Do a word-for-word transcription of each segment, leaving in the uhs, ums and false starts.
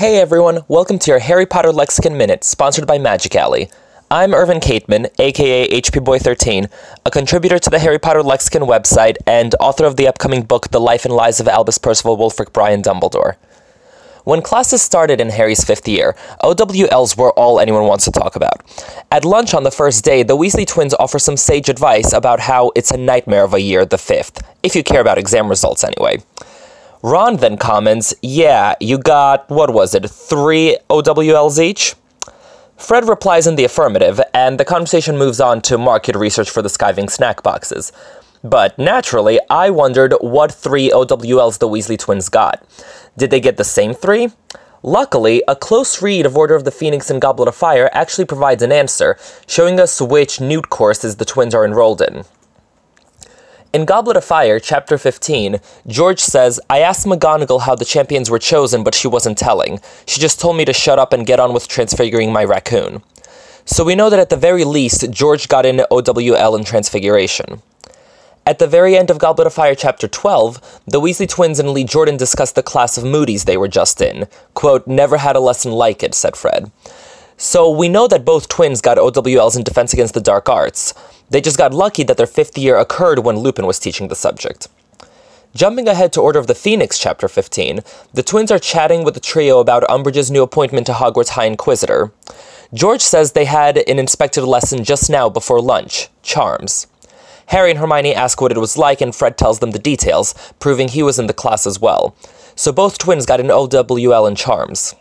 Hey everyone, welcome to your Harry Potter Lexicon Minute, sponsored by Magic Alley. I'm Irvin Cateman, aka H P Boy thirteen, a contributor to the Harry Potter Lexicon website and author of the upcoming book The Life and Lives of Albus Percival Wulfric Brian Dumbledore. When classes started in Harry's fifth year, O W Ls were all anyone wants to talk about. At lunch on the first day, the Weasley twins offer some sage advice about how it's a nightmare of a year, the fifth, if you care about exam results anyway. Ron then comments, yeah, you got, what was it, three O W Ls each? Fred replies in the affirmative, and the conversation moves on to market research for the skiving snack boxes. But, naturally, I wondered what three O W Ls the Weasley twins got. Did they get the same three? Luckily, a close read of Order of the Phoenix and Goblet of Fire actually provides an answer, showing us which Newt courses the twins are enrolled in. In Goblet of Fire, Chapter fifteen, George says, I asked McGonagall how the champions were chosen, but she wasn't telling. She just told me to shut up and get on with transfiguring my raccoon. So we know that at the very least, George got an O W L in Transfiguration. At the very end of Goblet of Fire, Chapter twelve, the Weasley twins and Lee Jordan discuss the class of Moody's they were just in. Quote, never had a lesson like it, said Fred. So we know that both twins got O W Ls in Defense Against the Dark Arts. They just got lucky that their fifth year occurred when Lupin was teaching the subject. Jumping ahead to Order of the Phoenix, Chapter fifteen, the twins are chatting with the trio about Umbridge's new appointment to Hogwarts High Inquisitor. George says they had an inspected lesson just now before lunch, charms. Harry and Hermione ask what it was like, and Fred tells them the details, proving he was in the class as well. So both twins got an O W L in charms.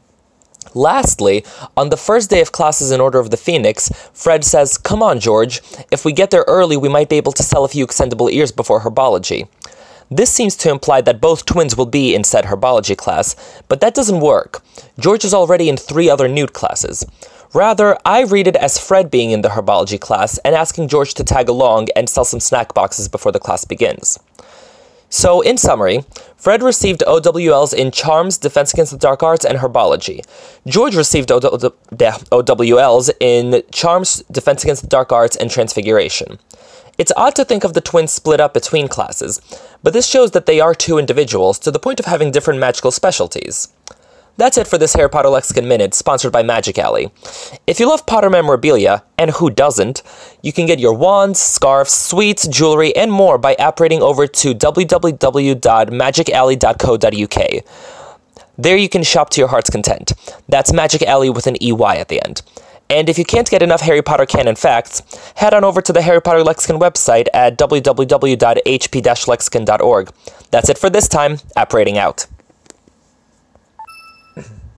Lastly, on the first day of classes in Order of the Phoenix, Fred says, come on, George, if we get there early, we might be able to sell a few extendable ears before herbology. This seems to imply that both twins will be in said herbology class, but that doesn't work. George is already in three other Newt classes. Rather, I read it as Fred being in the herbology class and asking George to tag along and sell some snack boxes before the class begins. So, in summary, Fred received O W Ls in Charms, Defense Against the Dark Arts, and Herbology. George received O W Ls in Charms, Defense Against the Dark Arts, and Transfiguration. It's odd to think of the twins split up between classes, but this shows that they are two individuals to the point of having different magical specialties. That's it for this Harry Potter Lexicon Minute, sponsored by Magic Alley. If you love Potter memorabilia, and who doesn't, you can get your wands, scarves, sweets, jewelry, and more by app-rating over to w w w dot magic alley dot co dot u k. There you can shop to your heart's content. That's Magic Alley with an E Y at the end. And if you can't get enough Harry Potter canon facts, head on over to the Harry Potter Lexicon website at w w w dot h p dash lexicon dot org. That's it for this time. App-rating out.